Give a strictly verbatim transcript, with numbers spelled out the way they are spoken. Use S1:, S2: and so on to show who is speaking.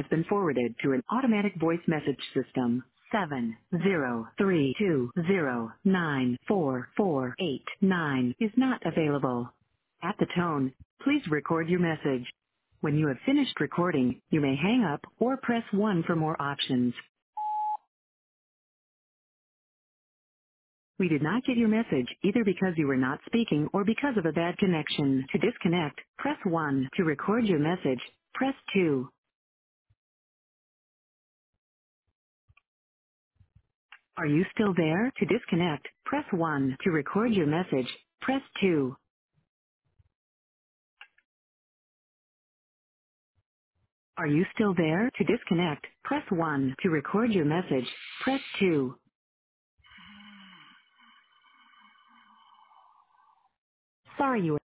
S1: been forwarded to an automatic voice message system. Seven zero three two zero nine four four eight nine is not available. At the tone, please record your message. When you have finished recording, you may hang up or press one for more options. We did not get your message either because you were not speaking or because of a bad connection. To disconnect, press one. To record your message, press two. Are you still there? To disconnect, press one. To record your message, press two. Are you still there? To disconnect, press one. To record your message, press two. Sorry you